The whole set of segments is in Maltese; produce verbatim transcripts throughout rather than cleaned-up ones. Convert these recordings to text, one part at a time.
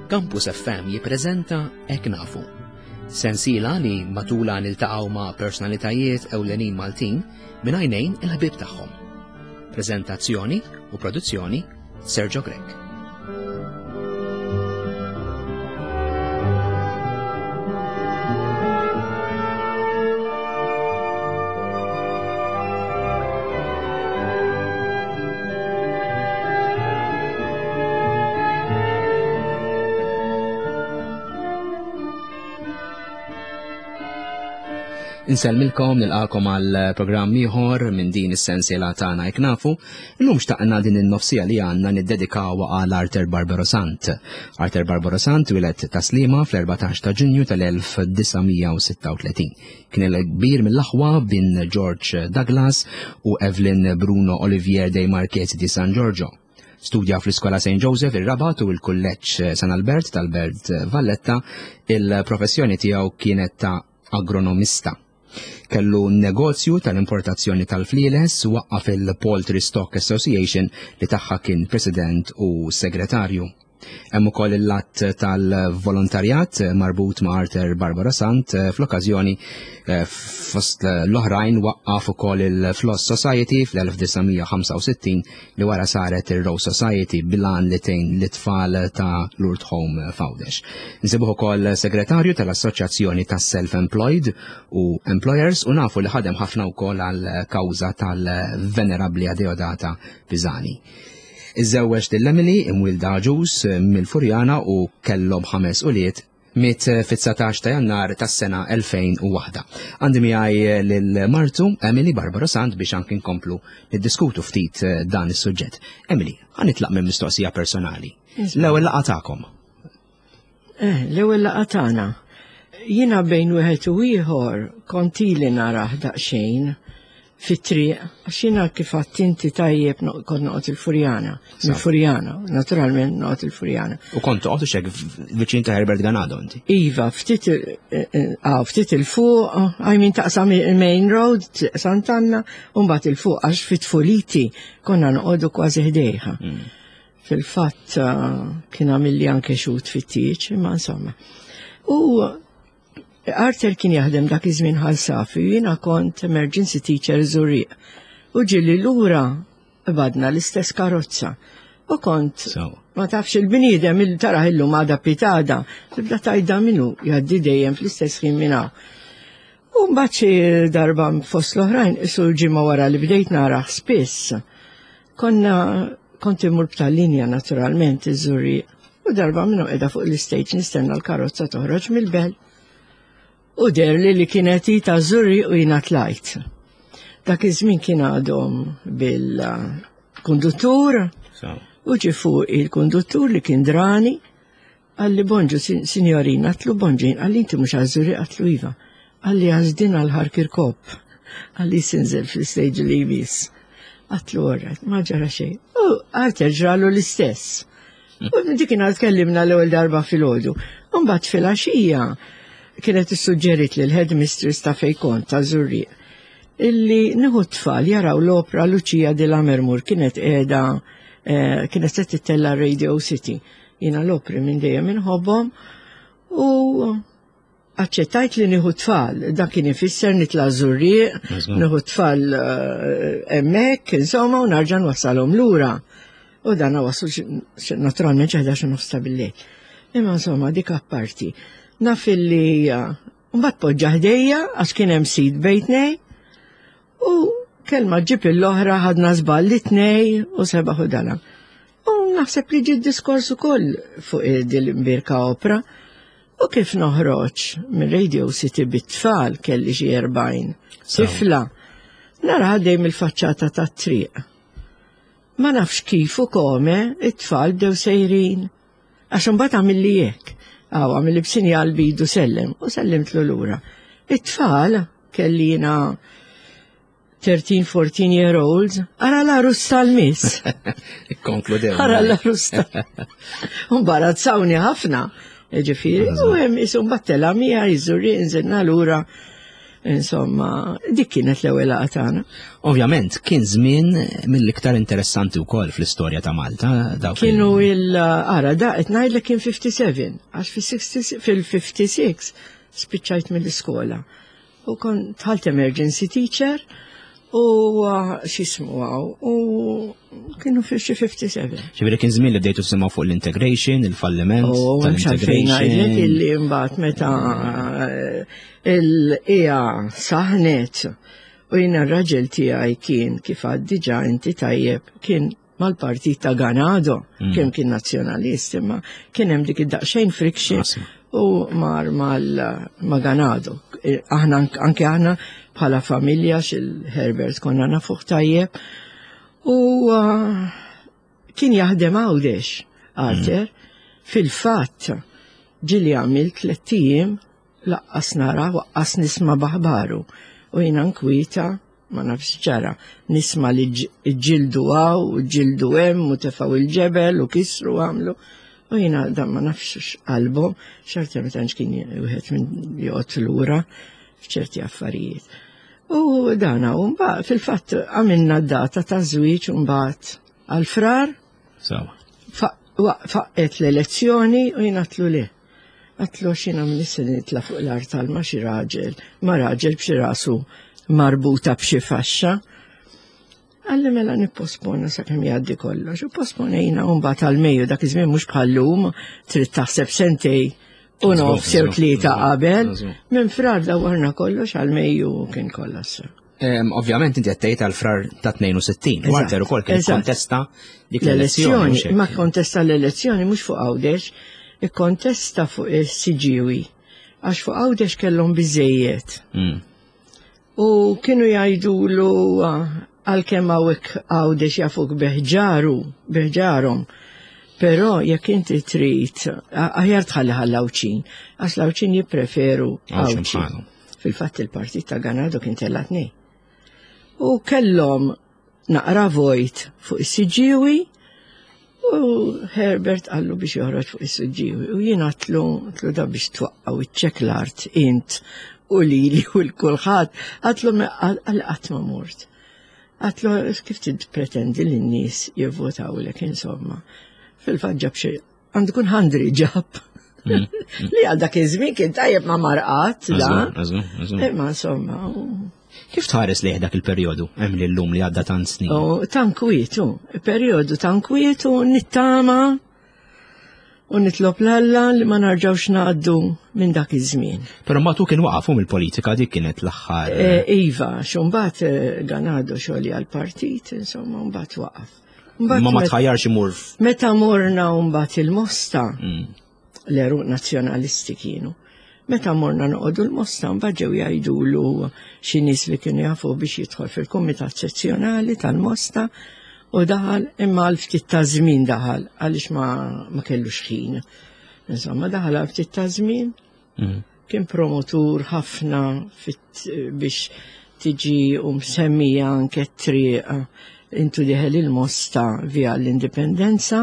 Campus F M jippreżenta Hekk Nafu. Sensiela li matula niltaqgħu ma' personalitajiet ewlenin Maltin mingħajnejn il-ħbieb tagħhom. Preżentazzjoni u produzzjoni Sergio Grek. Insellmilkom nilqakom għal programm ieħor minn din is-sensiela tagħna Hekk Nafu. Illum xtaqna din in-nofsija li għandna niddedikaw għal Arthur Barbarossant. Arthur Barbarossant wilet taslima fl-erbatax ta' Ġunju tal-elf tisa' sitta u tletin. Kien il-kbir mill-aħwa bin George Douglas u Evelyn Bruno Olivier dei Marchesi di San Giorgio. Studja fl-Iskola Saint Joseph ir-Rabat u l-Kulleġġ San Albert tal-Belt Valletta. Il-professjoni tiegħu kienet ta' agronomista. Kellu negozju tal-importazzjoni tal-fliles u waqqaf il-Poultry Stock Association li tagħha kien president u segretarju. Hemm ukoll il-lat tal-volontarjat marbut ma' Arthur Barbarossant fl-okkażjoni fost l-oħrajn waqqaf ukoll il-Floss Society fl-elf tisa' ħamsa u sittin li wara saret il-Rose Society bilan li tgħin l-itfal ta' Lourdes Home Foundation. Nsibuh ukoll segretarju tal-Assoċjazzjoni tas-Self-Employed u Employers u nafu li ħadem ħafna wkoll għal kawża tal-Venerabbli Adeodata Pisani. Iżewweġ lill-Emily imwilda ġus mill-Furjana u kellhom ħames ulied miet fit-tsatax ta' Jannar tas-sena elfejn u waħda. Għandi miegħi lil Martu Emily Barbarossant biex anke nkomplu niddiskutu ftit dan is-suġġett. Emily, ħanitlaq minn mistoqsija personali. L-ewwel laqgħa tagħkom. Eh, l-ewwel laqgħa tagħna. Jiena bejn wieħed u ieħor kont ili narah daqsxejn fit-triq, għax jiena kif għadt inti tajjeb kont noqgħod il-Furjana, il-Furjana, naturalment noqgħod il-Furjana. U kont toqgħod xek viċin ta' Herbert Ganado inti? Iva, ftit ah ftit il-fuq, I mean taqsam il-Main Road, Sant'Anna, u mbagħad il-fuq għax fit-Fuliti konna noqogħdu kważi ħdejħa. Fil-fatt kien għamilli anke xut fit-tieġ, imma insomma. U Arthur kien jaħdem dak iż-żmien ħalsafi, jiena kont emergency teacher Żurriq. U ġieli lura badna l-istess karozza. U kont ma tafx il-bniedem il taraħ illum għada pitada, tibda tajda minnu jgħaddi dejjem fl-istess ħin minn hawn. U mbagħad xi darba fost l-oħrajn isu l-ġimgħa wara li bdejt naraħ spiss. Konna kont imur b'tal-linja naturalment iż-Żurriq. U darba minnu qiegħda fuq l-istage nistenna l-karozza toħroġ mill-belt. U derli li kienet ta' Żurriq u jiena tlajt. Dak iż-żmien kien għadhom bil-konduttur u ġie fuq il-konduttur li kien drani għalli bonġu sinjorina għatlu bonġin għalli inti mhux għaż-Żurriq għatlu iva għalli għażdin għal Kirkop għalli sinżel fil-stage li jmiss. Għatlu orret, ma ġara xejn. U Arthur ġralu l-istess. U dik kien tkellimna l-ewwel darba fil-ħodu. U mbagħad fil-għaxija kienet issuġġerit li l-headmistress ta' fejn kont ta' Żurriq illi nieħu tfal jaraw l-opra Lucia di Lammermoor kienet qiegħda kienet se tittella Radio City. Jiena l-opri minn dejjem inħobbhom u aċċettajt li nieħu tfal. Dak kien ifisser nitla' Żurriq, nieħu tfal hemmhekk, insomma, u narġa' nwassalhom lura. U dan waslu naturalment xi ħdax u nofs ta' bil-lejl. Imma insomma dik apparti. Naf illi mbagħad poġġa ħdejja għax kien hemm sid bejtnej u kelma ġib l-oħra ħadna żball li tnej u sebaħ u dala. U naħseb li ġiet diskors ukoll fuq il-Birka Opra u kif noħroġ minn Radio City bit-tfal kelli xi erbgħin tifla nara ħaddej mill-faċċata tat-triq. Ma nafx kif u kome it-tfal bdew sejrin għax imbagħad għamilli hekk. Għaw, għamilli b'sinjal bidu sellem, u sellimt l-lura. It-tfal, kellina thirteen fourteen year olds, għara l-arus tal-miss. Konkludew. Għara l-arus tal Unbarat sawni ħafna, ġifiri, u għem jisum battela mija, jizzurri, nżenna l-ura Insomma, dik kienet l-ewwel laqgħa tagħna. Ovvjament, kien żmien mill-iktar interessanti wkoll fl-istorja ta' Malta. Kienu il-ara da qed ngħidlek kien fifty-seven, għax fil-fifty-six spiċċajt mill-iskola. U kont tħalt emergency teacher u x'ismu għaw, u kienu fi xi fifty-seven. Ġifieri kien żmien li bdejtu tisimgħu fuq l-integration, il-falliment tal-integration. Illi mbagħad meta il-qija saħnet u jiena r-raġel tiegħi kien kif għad diġà inti tajjeb kien mal-partit ta' Ganado, kemm kien nazzjonalist, imma kien hemm dik id-daqsxejn friction u mar mal Ganado. Aħna anke aħna bħala familja xil-Herbert konna nafuħ tajjeb u kien jaħdem għawdex Arter fil-fatt ġili għamil tlettijim laqqas nara waqqas nisma baħbaru u jina nkwita ma nafx ġara nisma li ġildu għaw u ġildu hemm u tefaw il-ġebel u kisru għamlu u jina da ma nafx qalbu xarti ma tantx kien wieħed minn joqgħod lura f'ċerti affarijiet. U dana, u mbagħad fil-fatt għamilna d-data ta' żwieġ u mbagħad għal-frar faqqet l-elezzjoni u jingħatlu le. Għatlu xina mnissi nitla fuq l-art talma xi raġel, ma raġel b'xi rasu marbuta b'xi faxxa. Għalli mela nippospona sakemm jgħaddi kollox. U posponejna u mbagħad għal-Mejju dak iż-żmien mhux bħallum trid taħseb sentej u nofs jew tlieta qabel, minn frar dawwarna kollox għal-Mejju kien kollox. Ovvjament inti qed tgħid għall-frar ta' tnejn u sittin, Walter ukoll kien kontesta dik l-elezzjoni. Ma kontesta l-elezzjoni mhux fuq Għawdex, ikkontesta fuq is-Siġiewi għax fuq Għawdex kellhom biżejjed. U kienu jgħidulu għalkemm hawnhekk Għawdex jafuk beħġaru, beħġarhom. Però jekk inti trid aħjar tħalli ħall-Lawċin, għax Lawċin jippreferu Għawċin. Fil-fatt il-partit ta' Ganado kien tella tnejn. U kellhom naqra vojt fuq is-Siġiewi u Herbert qallu biex joħroġ fuq is-Siġiewi u jien għatlu għatlu da biex twaqqgħu iċċek l-art int u lili u l-kulħadd għatlu għal qatt ma mort. Għatlu kif tidpretendi li n-nies jivvotaw lek insomma. Fil-fatt ġab xi għandu kun ħandri ġab. Li għal dak iż-żmien kien tajjeb ma marqat da. Imma insomma. Kif tħares lejh dak il-perjodu hemm li llum li għadda tant snin? Oh, tankwietu, perjodu tankwietu nittama u nitlob l-Alla li ma narġawx ngħaddu minn dak iż-żmien. Però mbagħad kien waqfu mill-politika dik kienet l-aħħar. Iva, x'mbagħad Ganado xogħli għall-partit, insomma mbagħad waqaf. Ma ma tħajjarx imur. Meta morna mbagħad il-Mosta l-eruq nazzjonalisti kienu. Meta morna noqogħdu l-Mosta mbagħad ġew jgħidulu xi nies li kienu jafu biex jidħol fil-Kumitat Sezzjonali tal-Mosta u daħal imma għal ftit ta' żmien daħal għaliex ma ma kellux ħin. Insomma daħal għal ftit ta' żmien. Kien promotur ħafna biex tiġi u msemmija anke t-triq intu diħel il-Mosta via l-indipendenza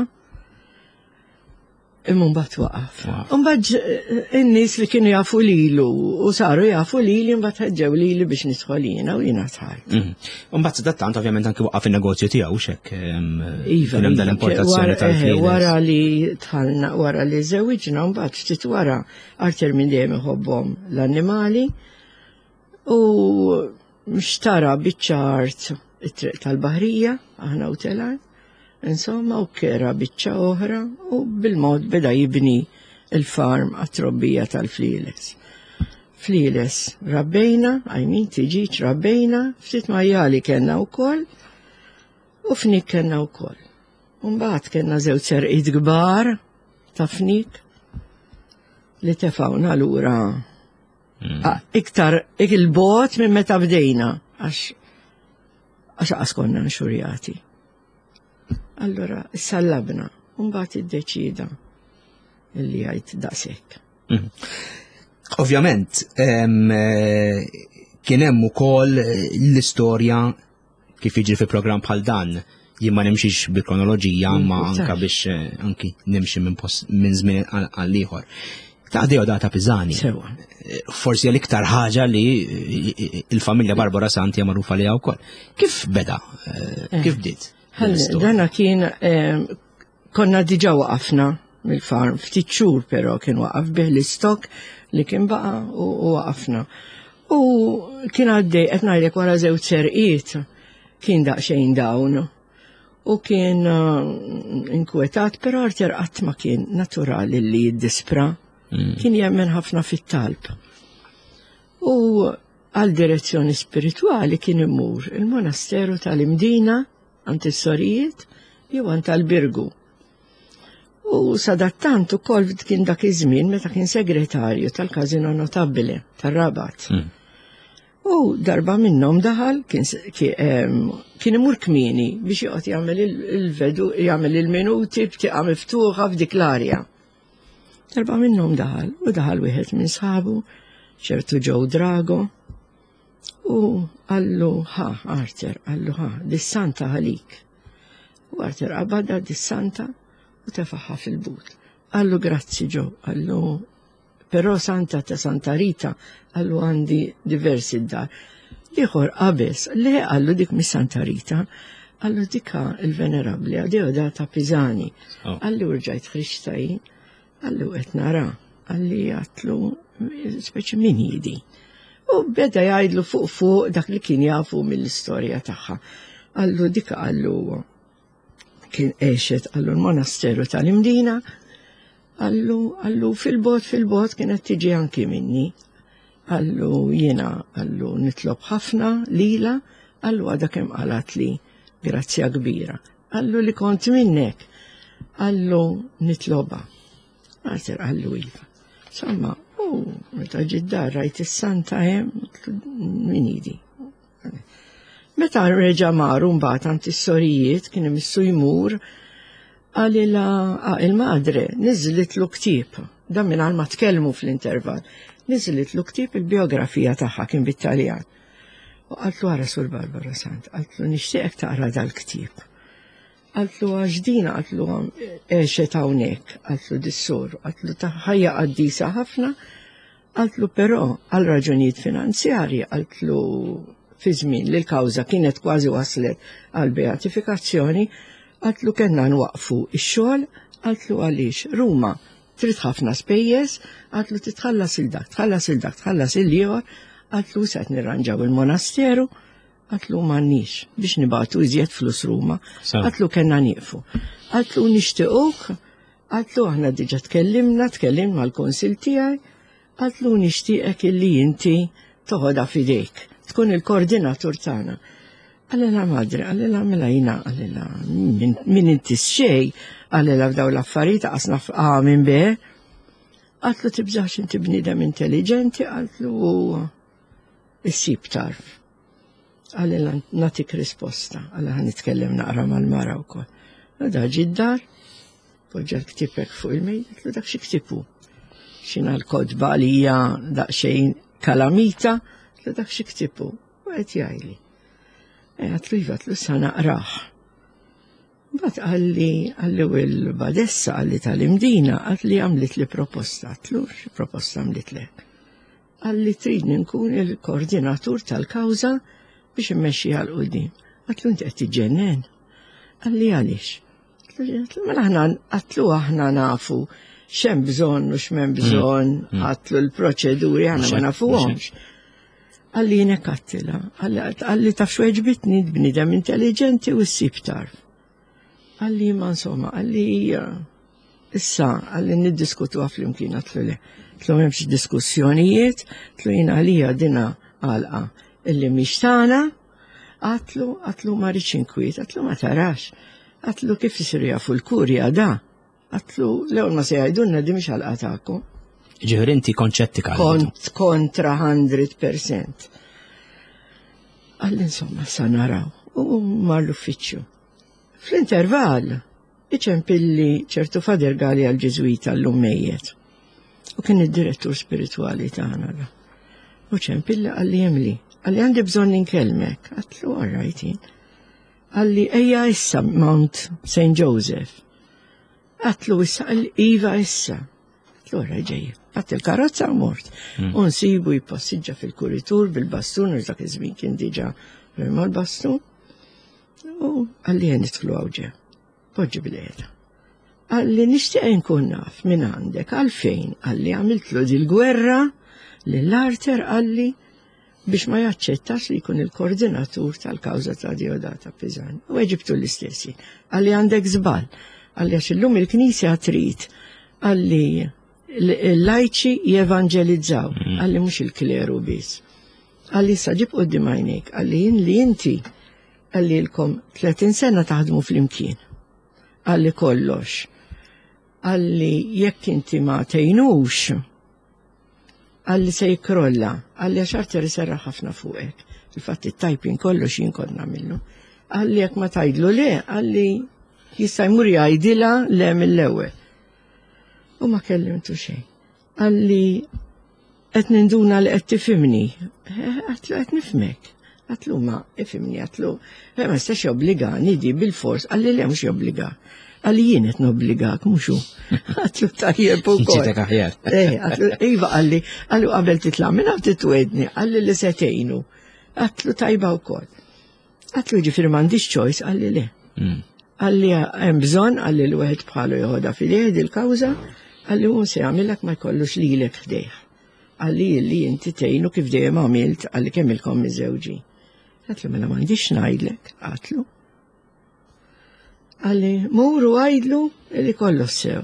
imma mbagħad waqaf. Mbagħad in-nies li kienu jafu lilu u saru jafu lili mbagħad ħeġġew lili biex nidħol jiena u jiena tħalt. Mbagħad sadattant ovvjament anke waqaf in-negozju tiegħu x'hekk hemm dan l-importazzjoni tal-fliel. Wara li tħallna wara li żewwiġna mbagħad ftit wara Arter minn dejjem iħobbhom l-annimali u mxtara biċċa art it-triq tal-Baħrija, aħna u telaj, insomma, u kera biċċa oħra, u bil-mod beda jibni il-farm għat-trobbija tal-fliles. Fliles rabbejna, għajmin tiġiċ rabbejna, ftit majjali kena u koll, u fnik kena u koll. Umbaħt kena zew serqid gbar ta' fnik, li tefawna l-ura iktar il-bot minn meta bdejna, għax għax konna nxurjati. Allora, sallabna, un-bat id-deċida illi għajt daqsek. Ovvjament, kien hemm ukoll l-istorja kif jiġri fi programm bħal dan, jien ma nimxix bil-kronoloġija, ma anka biex anki nimxi minn żmien għal ieħor. Ta' Deodata Pisani. Sewa. Forsi l-iktar ħaġa li il-familja Barbara Santi magħrufa liha wkoll. Kif beda? Kif bdiet? Dana kien konna diġà waqafna mill-farm, ftit xhur però kien waqaf bih l-istok li kien baqa' u waqafna. U kien għaddej qed ngħidlek wara żewġ serqiet kien daqsxejn dawn. U kien inkwetat, però Arter qatt ma kien naturali li jiddispra. Kien jemmen ħafna fit-talb. U għal direzzjoni spirituali kien imur il-monasteru tal-Imdina għand is-Sorijiet jew għand tal-Birgu. U sadattant ukoll kien dak iż-żmien meta kien segretarju tal-Kazino Notabbile tar-Rabat. U darba minnhom daħal kien imur kmieni biex joqgħod jagħmel il-vedu jagħmel il-minuti btieqa miftuħa f'dik l-arja. Darba minnhom daħal, u daħal wieħed minn sħabu, ċertu Joe Drago, u għallu ħa, Arter, għallu ħa, dis-santa għalik. U Arter qabada dis-santa u tefaħħa fil-but. Għallu grazzi Joe, għallu, però santa ta' Santa Rita, għallu għandi diversi d-dar. Liħor qabes, le għallu dik mis Santa Rita, għallu dika il-venerabli, Deodata Pisani, għallu rġajt Ħriċtajin, għallu qed nara, għalli għatlu speċi min jidi. U beda jgħidlu fuq fuq dak li kien jafu mill-istorja tagħha. Għallu dika għallu kien għexet għallu l-monasteru tal-Imdina, għallu għallu fil-bot fil-bot kienet tiġi anki minni. Għallu jiena għallu nitlob ħafna lila, għallu għada kemm qalat li grazzja kbira. Għallu li kont minnek, għallu nitloba. Arter għallu iva. Somma, u meta ġiddar rajt is-santa hemm minidi. Meta reġa' maru mbagħad għand is-Sorijiet kien imissu jmur għalila il-madre niżlitlu ktieb. Dan mingħajr ma tkellmu fl-intervall. Niżlitlu ktieb il-biografija tagħha kien bit-Taljan. U qaltlu ara Sur Barbara Sant, qaltlu nixtieqek taqra dal-ktieb. Għaltlu għaxdina, għaltlu eċet hawnhekk, għaltlu dissur, għaltlu taħħajja qaddisa ħafna, għaltlu però għal raġunijiet finanzjarji, għaltlu fi żmien li l-kawża kienet kważi waslet għal beatifikazzjoni, għaltlu kellna nwaqfu x-xogħol, għaltlu għaliex Ruma trid ħafna spejjeż, għaltlu titħallas il-dak, tħallas il-dak, tħallas il-ieħor, għaltlu se nirranġaw il-monasteru, għatlu mannix biex nibatu iżjed flus Ruma, għatlu kena nieqfu. Għatlu nishtiquk, għatlu aħna diġa tkellimna, tkellimna mal-konsil tijaj, għatlu nishtiqek illi inti toħoda fidejk, tkun il-koordinatur tana. Għallela madre, għallela mela jina, għallela min inti xej, għallela f'daw l-affarijiet għasna f'għamin be, għatlu tibżax inti bnidem intelligenti, għatlu issib tarf. Għalli natik risposta, għalli għan nitkellem naqra mal-mara u kol. Għada ġiddar, poġġa l-ktipek fuq il-mejt, għatlu dak xie ktipu. Xina l-kodba li hija daqxejn kalamita, għatlu dak xie ktipu. U għet jgħajli. Għatlu jiva, għatlu sa naqraħ. Bat għalli, għalli u l-badessa għalli tal-Imdina, għalli għamlit li proposta, għatlu xie proposta għamlit li. Għalli trid nkun il-koordinatur tal-kawza biex immexxi għal-qudiem. Għatlu inti qed tiġġennen. Għalli għaliex. Mela aħna għatlu aħna nafu x'hemm bżonn u x'm'hemm bżonn, għatlu l-proċeduri aħna ma nafuhomx. Għalli jien hekk għattila, għalli taf x'weġbitni bniedem intelligenti u ssib tarf. Għalli ma insomma, għalli issa għalli niddiskutuha flimkien għatlu le. Għatlu m'hemmx diskussjonijiet, għatlu jien għalija dina għalqa illi mhix tagħna, għatlu, għatlu ma rridx inkwiet, għatlu ma tarax, għatlu kif isiru jafu l-kurja da, għatlu l-ewwel ma se jgħidulna di mhix għalqa tagħkom. Ġifieri inti konċettika. Kont kontra hundred percent. Għalli insomma sa naraw, u mar l-uffiċċju. Fl-intervall, iċempilli ċertu fader gali għal-Ġeżwita l-lum mejjet. U kien id-direttur spirituali tagħna da. U ċempilli għalli jemli. Għalli għandi bżon ninkelmek, għatlu għarrajtin. Għalli eja issa Mount Saint Joseph. Għatlu issa, għalli Iva issa. L-ora ġej, għat il-karozza u mort. Unsibu jipassiġġa fil-kuritur bil-bastun, u dak iż-żmien kien diġà rema l-bastun. U għalli għen nidħlu għawġe, poġġi bil-qiegħda. Għalli nixtieq nkun naf minn għandek għalfejn għalli għamiltlu dil-gwerra lill-Arter għalli biex ma jaċċettax li jkun il-koordinatur tal-kawża ta' Diodata Pisani. U ġibtu l-istessi. Għalli għandek żball, għalli għax illum il-Knisja trid għalli l-lajċi jevanġelizzaw, għalli mhux il-kleru biss. Għalli sa ġib qudiem għajnejk, għalli jien li inti għalli l-kom tletin sena taħdmu fl-imkien. Għalli kollox. Għalli jekk inti ma tejnux, għalli se jikrolla, għalli għaxarter serra ħafna fuqek. Il-fatt il-tajpin kollox jinkonna minnu. Għalli jekk ma tajdlu le, għalli jista' jmur jgħidilha le mill-ewwel. U ma kellimtu xejn. Għalli qed ninduna li qed tifhimni. Għatlu qed nifhmek. Għatlu ma ifhimni għatlu. Ma stax jobbligani di bil-fors, għalli le mhux jobbliga. Għalli jien qed nobbligak mhux hu. Għatlu tajjeb ukoll. Ġitek aħjar. Eh, għatlu iva għalli għallu qabel titla' minn hawn titwedni, għalli li se tgħinu. Għatlu tajba wkoll. Għatlu ġifieri m'għandix choice, għalli le. Għalli hemm bżonn għalli l-wieħed bħalu joħodha fil-jed il-kawża, għalli hu se jagħmilek ma jkollux lilek ħdejh. Għalli li inti tgħinu kif dejjem għamilt għalli kemm ilkom miż-żewġi. Għatlu mela m'għandix ngħidlek, għatlu. Għalli muru għajdlu li kollu sew.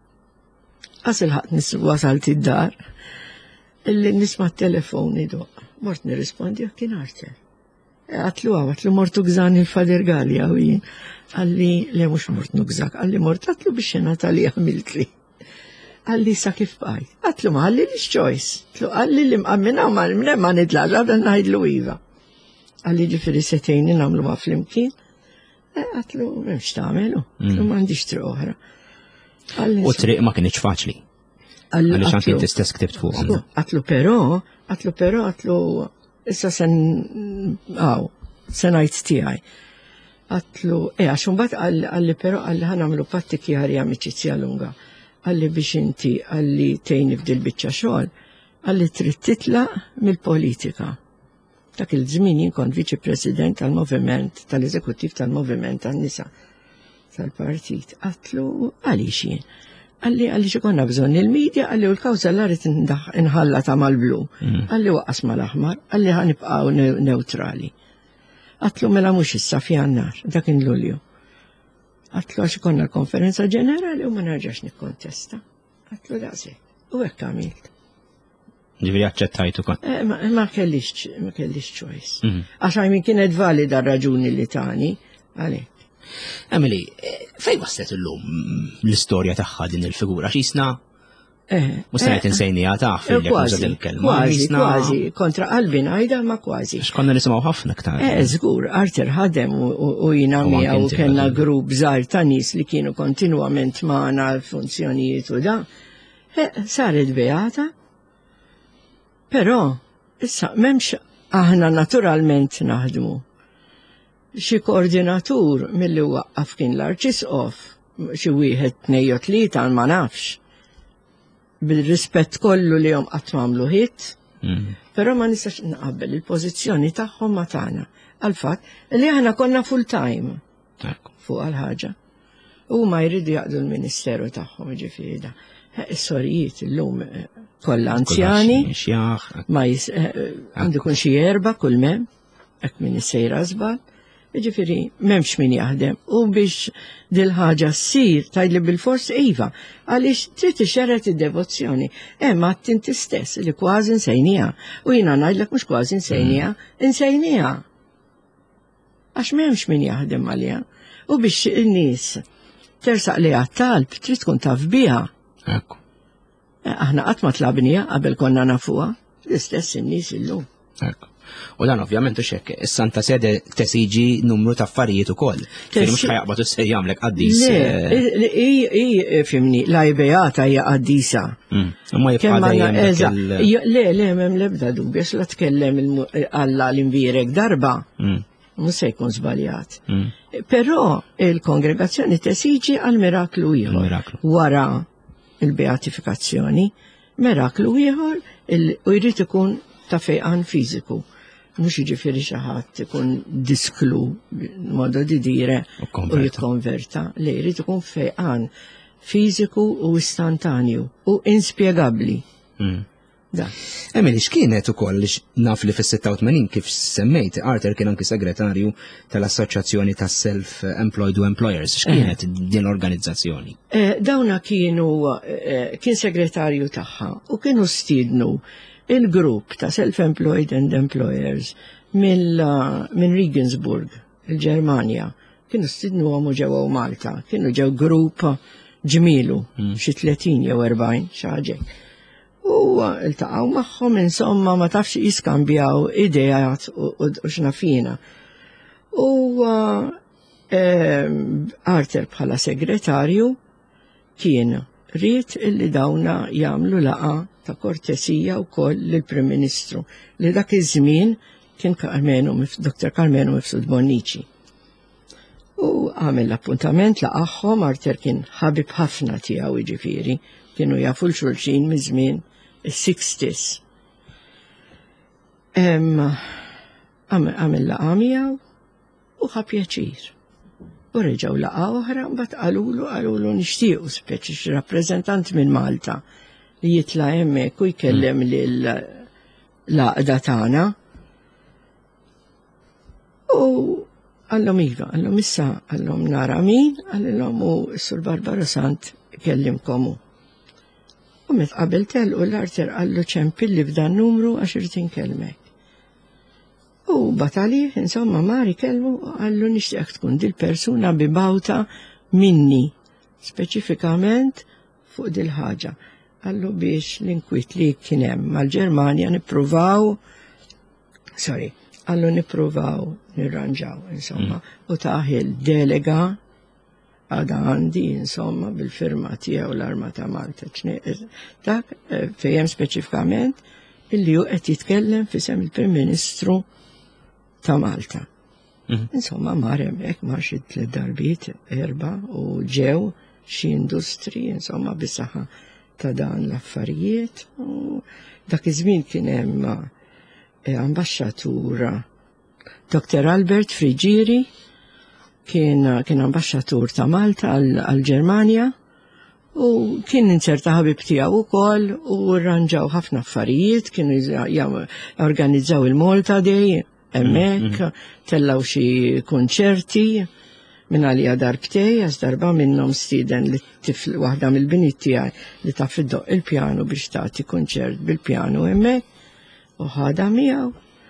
Għasil ħat wasalt id-dar, illi nisma t-telefoni doq. Mort nirrispondi għak kien Arter. Għatlu għaw, għatlu mortu gżan il-Fader Gallia u jien. Għalli le mux mort nugżak, għalli mort għatlu biex jena tali għamiltli. Għalli sa kif bħaj. Għatlu ma għalli li x-choice. Għalli li mqammina u ma ma nidlaġ, għabda najdlu iva. Għalli ġifiri setejni namlu ma flimkien. Għatlu, memx tamelu, għatlu mandiġ triq oħra. U triq ma kienieċ faċli. Għalli xan kien t-istess ktibt fuq. Għatlu pero, għatlu pero, għatlu, issa sen, għaw, senajt tijaj. Għatlu, e, għaxun bat għalli pero, għalli ħanamlu patti kjari amicizja lunga. Għalli biex inti, għalli tejni f'dil bicċa xogħol, għalli trid titla mill-politika. Dak il-żmien jien kont viċi president tal-moviment, tal-eżekuttiv tal-moviment tan-nisa tal-partit. Għatlu għaliex jien. Għalli għaliex ikonna bżonn il-medja, għalli u l-kawża l-għarit inħalla ta' mal-blu. Għalli waqqas mal-aħmar, għalli ħanibqgħu neutrali. Għatlu mela mhux issa f'Jannar, dak in Lulju. Għatlu għax ikonna l-konferenza ġenerali u ma nerġax nikkontesta. Għatlu daqsi, u hekk għamilt. Ġivri għacċettajtu kon. Ma kellix, ma kellix choice. Għax għajmin kienet valida raġuni li tani, għalek. Emily, fej waslet l-lum l-istoria taħħa din il-figura? Xisna? Mustajt insejni għataħ fil-jakkuża del-kelma. Kważi, kważi, kontra qalbi ngħidha ma kważi. X'konna nisimgħu ħafna ktar. Eh, żgur, Arter ħadem u jina miegħu kellna grupp żgħar ta' nies li kienu kontinwament magħna l-funzjonijiet u da. Saret beata. Però, issa, memx aħna naturalment naħdmu. Xi koordinatur mill-li waqqaf kien l-Arċisqof, xi wieħed tnejn tlieta ma nafx. Bil-rispett kollu li jom qatt m'għamlu ħitt, però ma nistax naqabbel il-pożizzjoni tagħhom ma tagħna. Għal-fatt li aħna konna full time fuq għal-ħaġa. U ma jridu jaqdu l-ministeru tagħhom ġifieri da. Is-sorijiet illum kollha anzjani, ma għandu kun xi erba' kull mem, hekk min issejra żball, jiġifieri m'hemmx min jaħdem. U biex dil-ħaġa ssir tgħidli bil-fors iva, għaliex trid ixxerret id-devozzjoni. Hemm għadt inti stess li kważi nsejniha, u jiena ngħidlek mhux kważi nsejniha, insejniha. Għax m'hemmx min jaħdem għaliha. U biex in-nies tersaq li għat-talb trid tkun taf biha. Ekku. Aħna qatt ma tlabnija qabel konna nafuha, l-istess in-nies illum. Ekku. U dan ovvjament u xekk, is-Santa Sede tesiġi numru ta' affarijiet ukoll. Firri mhux ħajaqbad issej jagħmlek qaddis. Le, fimni, l-ajbejata hija qaddisa. Ma jibqa' Le, le, m'hemm l-ebda dubju la tkellem Alla l-imbierek darba. Mhux se jkun żbaljat. Però il-kongregazzjoni tesiġi għal miraklu ieħor. Wara il-beatifikazzjoni, miraklu ieħor u jrid ikun ta' fejqan fiżiku. Mhux jiġifieri xi ħadd ikun disklu modo di dire u jikkonverta, li jrid ikun fejqan fiżiku u istantanju u inspjegabbli. Da. Emily, x'kienet ukoll li naf li fis-sitta u tmenin kif semmejt, Arthur kien anki segretarju tal-Assoċjazzjoni tas-Self-Employed u Employers. X'kienet din l-organizzazzjoni? Dawna kienu kien segretarju tagħha u kienu stiednu il-grupp ta' Self-Employed and Employers minn Regensburg, il-Ġermanja. Kienu stiednu għamu ġewwa Malta, kienu ġew grupp ġmielu, xi tletin jew erbgħin xi ħaġa. U iltaqgħu magħhom insomma ma tafx jiskambjaw idejat u x'nafina. U Arthur bħala segretarju kien ried illi dawna jagħmlu laqa ta' kortesija wkoll lill-Prim Ministru li dak iż-żmien kien Carmenu Doktor Carmenu Mifsud Bonnici. U għamel l-appuntament laqgħahom, Arthur kien ħabib ħafna tiegħu jiġifieri, kienu jafu l-xulxin miż-żmien is-sixties. Għamel laqa miegħu u ħa pjaċir. U reġgħu laqa oħra mbagħad qalulu qalulu nixtiequ speċi xi rappreżentant minn Malta li jitla' hemmhekk u jkellem lil l-għaqda tagħna. U għallhom iva, għallhom issa, għallhom nara min, għallhom u s-Sur Barbarosant kellimkomu. U met qabel telqu l-Arthur għallu ċempilli f'dan numru għax irid inkellmek. U batalih, insomma, Mari kelmu għallu nixtieq tkun dil-persuna bibawta minni, speċifikament fuq dil-ħaġa. Għallu biex l-inkwit li kien hemm mal-Ġermanja nippruvaw, sorry, għallu nippruvaw nirranġaw, insomma, u taħil delega għada għandi, insomma, bil-firma tiegħu l-Armata Malta. Dak fejjem speċifikament illi hu qed jitkellem fisem il-Prim Ministru ta' Malta. Insomma, mar hemmhekk mar xi tliet darbiet erba' u ġew xi industri, insomma, bis-saħħa ta' dan l-affarijiet. U dak iż-żmien kien hemm ambaxxatur Doktor Albert Frigieri, kien kien ambaxxatur ta' Malta għall-Ġermanja u kien inserta ħabib tiegħu wkoll u rranġaw ħafna affarijiet, kienu organizzaw il-Malta Day hemmhekk, tellaw xi kunċerti minn għalija darbtej, għax darba minnhom stieden li tifl waħda mill-biniet tiegħi li taf iddoq il-pjanu biex tagħti kunċert bil-pjanu hemmhekk u ħadha miegħu.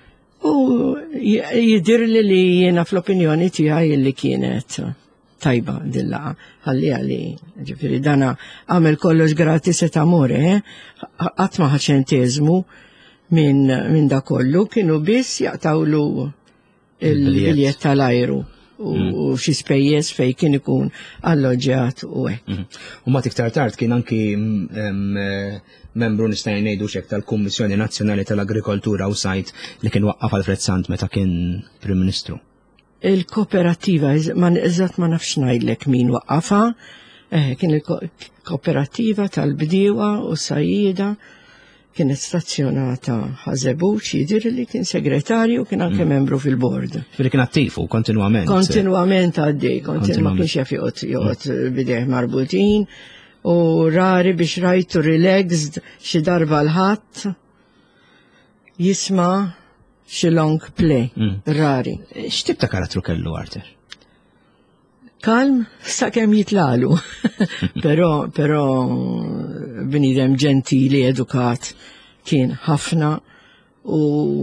U jidir li li jena fl-opinjoni tiegħi li kienet tajba dil-laqa. Ħalli għalli, ġifiri dana għamel kollox gratis et amore, għatma ċentezmu minn da kollu, kienu biss jaqtawlu il-biljet tal-ajru u xi spejjeż fej kien ikun alloġġjat u hekk. U ma tiktar tard kien anki membru nista' ngħidu xek tal-Kummissjoni Nazzjonali tal-Agrikoltura u sajt li kien waqqaf Alfred Sant meta kien Prim Ministru. Il-kooperativa, eżatt ma nafx ngħidlek min waqqafha, kien il-kooperativa tal-bdiewa u sajjieda kienet stazzjonata ħażebuċ, jidir li kien segretarju, kien anke membru fil-bord. Fili kien attifu kontinuament. Kontinuament għaddej, kontinuament ma kienx jaf joqgħod bidejh marbutin. U rari biex rajtu relaxed xi darba l-ħadd jisma' xi long play. Rari. X'tib ta' karattru kellu Arthur? Kalm sakemm jitlalu. Però però bniedem ġentili, edukat kien ħafna u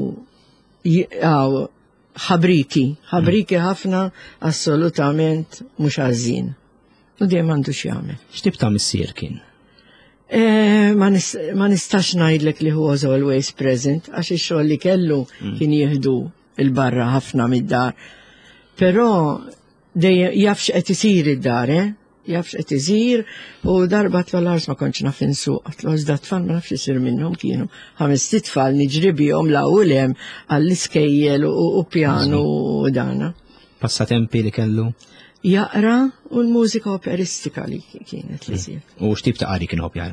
ħabriki, ħabriki ħafna assolutament mhux għażin. U dejjem għandu x'jagħmel. X'tib ta' missier kien? Ma nistax ngħidlek li huwa always present, għax ix-xogħol li kellu kien jieħdu il-barra ħafna mid-dar. Però dejjem jafx qed isir id-dar, jafx qed isir u darba tfal-ars ma kontx naf insuq, għatlu da tfal ma nafx isir minnhom kienu ħames tfal niġri bihom la ulem għall-iskejjel u pjanu u dana. passatempi li kellu? Jaqra u l-mużika operistika li kienet li sir. U x'tip ta' qari kien jara?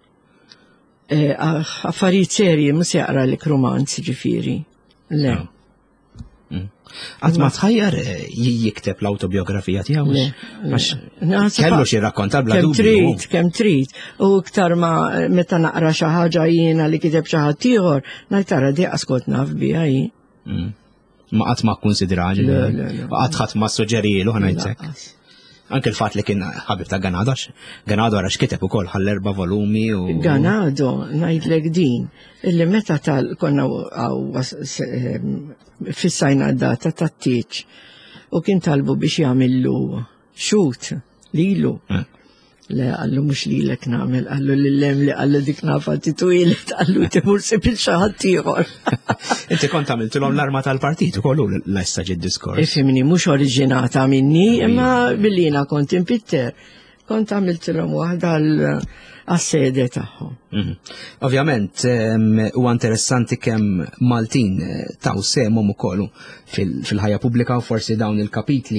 Affarijiet serji, mus jaqra li romanzi ġifieri. Le. Għad ma tħajjar jikteb l-autobiografija tiegħu? Kellu xi rakkontar bla dubju. Kemm trid, kemm trid. U iktar ma meta naqra xi ħaġa jiena li kiteb xi ħadd ieħor, ngħid tara di qaskot naf biha hi. Ma qatt ma kkunsidraġi. Qatt ħadd ma suġġerilu ħanajdlek. Anke l-fatt li kien ħabib ta' Ganado, Ganado għara x'kiteb ukoll ħall erba' volumi u. Ganado, ngħidlek din, illi meta tal konna fissajna d-data tat-tieġ u kien talbu biex jagħmillu xut lilu. Le għallu mhux lilek nagħmel, għallu lillem li għallu dik nafati twilet, għallu timur sipil xi ħadd ieħor. Inti kont għamiltilhom l-arma tal-partit ukoll l-essa ġid diskors. Ifhimni mhux oriġinata minni, imma billina kont impitter. Kont għamiltilhom waħda għas-sede tagħhom. Ovvjament huwa interessanti kemm Maltin taw semhom ukoll fil-ħajja pubblika u forsi dawn il-kapitli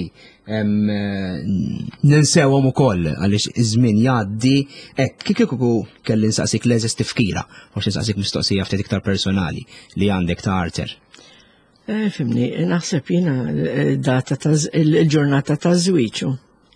ninsewhom ukoll għaliex iż-żmien jgħaddi hekk kif kieku kelli nsaqsik leżis tifkira, forsi nsaqsik mistoqsija ftit iktar personali li għandek ta' Arter. Fimni, naħseb jiena data il-ġurnata ta' żwieġu.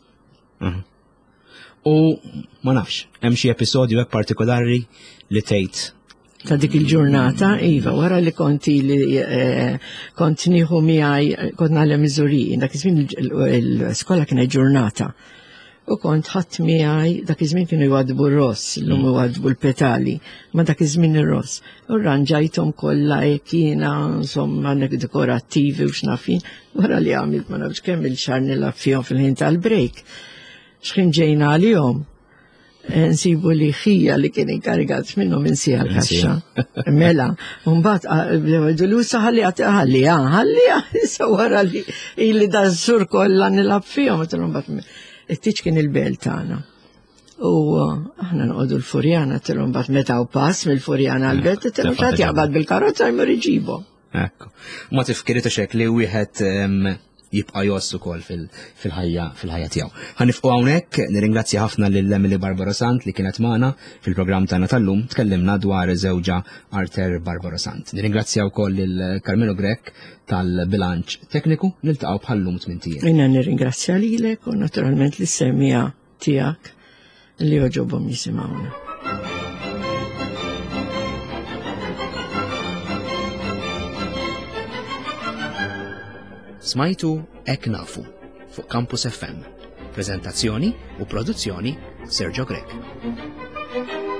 U ma nafx, hemm xi episodju hekk partikolari li tgħid ta' dik il-ġurnata, iva, wara li konti li kont nieħu miegħi kont nagħlem miżurin, dak iż-żmien l-iskola kienet ġurnata. U kont ħadd miegħi dak iż-żmien kienu jwadbu r-ross, illum jwadbu l-petali, ma dak iż-żmien ir-ross. U rranġajthom kollha hekk jiena insomma dekorattivi u x'nafin, wara li għamilt ma nafx kemm il-xahar nilgħab fihom fil-ħin tal-break. X'kien ġejna għalihom nsibu li ħija li kien inkarigat minnhom insija l-kaxxa. Mela, mbagħad dulusa ħalli ħalli ħalli issa wara li ili dażżur kollha nilgħab fihom qed mbagħad it-tiġ kien il-bel tagħna. U aħna noqogħdu l-Furjana tilhom mbagħad meta u pass mill-Furjana għall-belt tilhom x'għad jaqbad bil-karozza jmur iġibhom. Ekku. Ma tifkiritx hekk li wieħed jibqa' joss ukoll fil-ħajja fil-ħajja tiegħu. Ħanifqu hawnhekk, nirringrazzja ħafna lil Emily Barbarosant li kienet magħna fil-programm tagħna tal-lum, tkellimna dwar żewġa Arter Barbarosant. Nirringrazzja wkoll lil Carmelo Grek tal-bilanċ tekniku niltaqgħu bħallum tmien. Jiena nirringrazzja lilek u naturalment lis-semmija tiegħek li joġobhom jisimgħuna. Smajtu Ek Nafu fuq Campus F M. Prezentazzjoni u produzzjoni Sergio Grek.